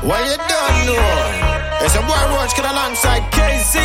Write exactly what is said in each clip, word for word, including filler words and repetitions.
What you don't know? It's a boy Roach Kid alongside K Z.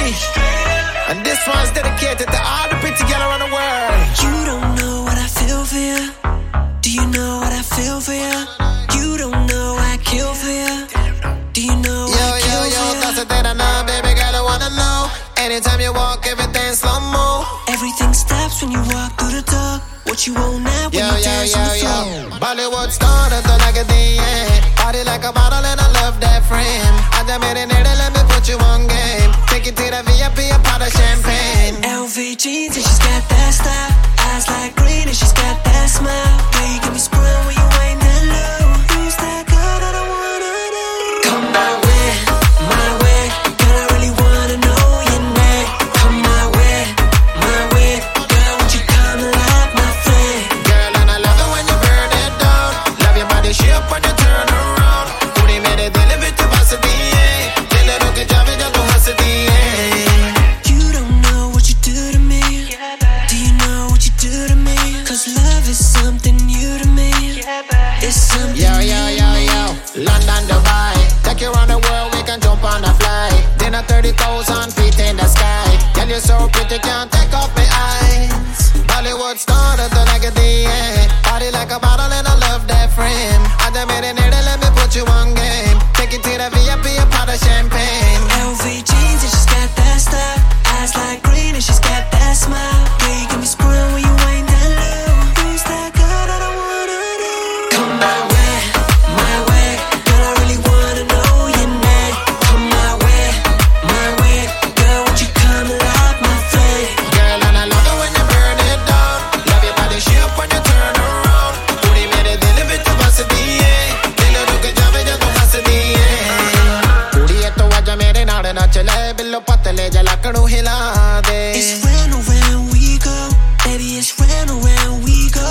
And this one's dedicated to all the pretty girls around the world. You don't know what I feel for you. Do you know what I feel for you? You don't know I kill for you. Do you know Yo, I kill yo, yo, for you? that's the thing I know, baby girl, I wanna know. Anytime you walk, everything slow-mo. Everything stops when you walk through the door. What you want now when Yo, you yo, dance yo, on the yo. floor? Bollywood star, that's all like a D N. Body like a bottle and I love that frame. I just made it, let me put you on game. Take it to the V I P, a pot of champagne. L V jeans and she's got that style. Eyes like green and she's got that smile. Girl, you give me sprung when you ain't that low. Who's that girl that I wanna know? Come my way, my way. Girl, I really wanna know your name. Come my way, my way. Girl, won't you come and light my flame? Girl, and I love it when you burn it down. Love your body shape when you turn around. Put him in it, deliver to pass it, yeah. Tell her, okay, Javi, just don't pass it, yeah. You don't know what you do to me. Do you know what you do to me? Cause love is something new to me. It's something Yo, yo, yo, yo. London, Dubai. Take you around the world, we can jump on a flight. Dinner thirty thousand feet in the sky. Girl, you're so pretty, can't take off my eyes. Bollywood star, that's all like a D N. Body like a bottle and I love that frame. I just made it, let me put you on game. Take it to the V I P, a pot of champagne. L V jeans and she's got that style. Eyes like green and she's got that smile. Yeah, you give me sprung when you ain't that low. Who's that girl that I wanna know? Come my way, my way. Girl, I really wanna know your name. Come my way, my way. Girl, won't you come and light my flame? Girl, and I love it when you burn it down. Love your body shape when you turn around. Put him in it, deliver to pass it, yeah. Tell her, okay, Javi, just don't pass it, yeah. Kudiye to aja mere naal na chale. Billo patale jala kadu hila de. It's round and round we go. Baby, it's round and round we go.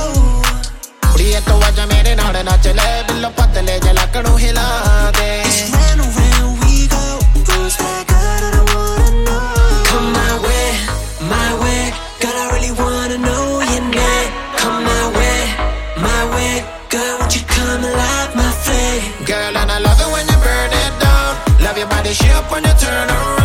Kudiye to aja mere naal na chale. Billo patale jala kadu hila de. It's round and round we go. Who's that girl that I wanna know? Come my way, my way. Girl, I really wanna know your name. Come my way, my way. Girl, won't you come and light my flame? Girl, and I love it when you burn it down. Love your body shape when you turn around.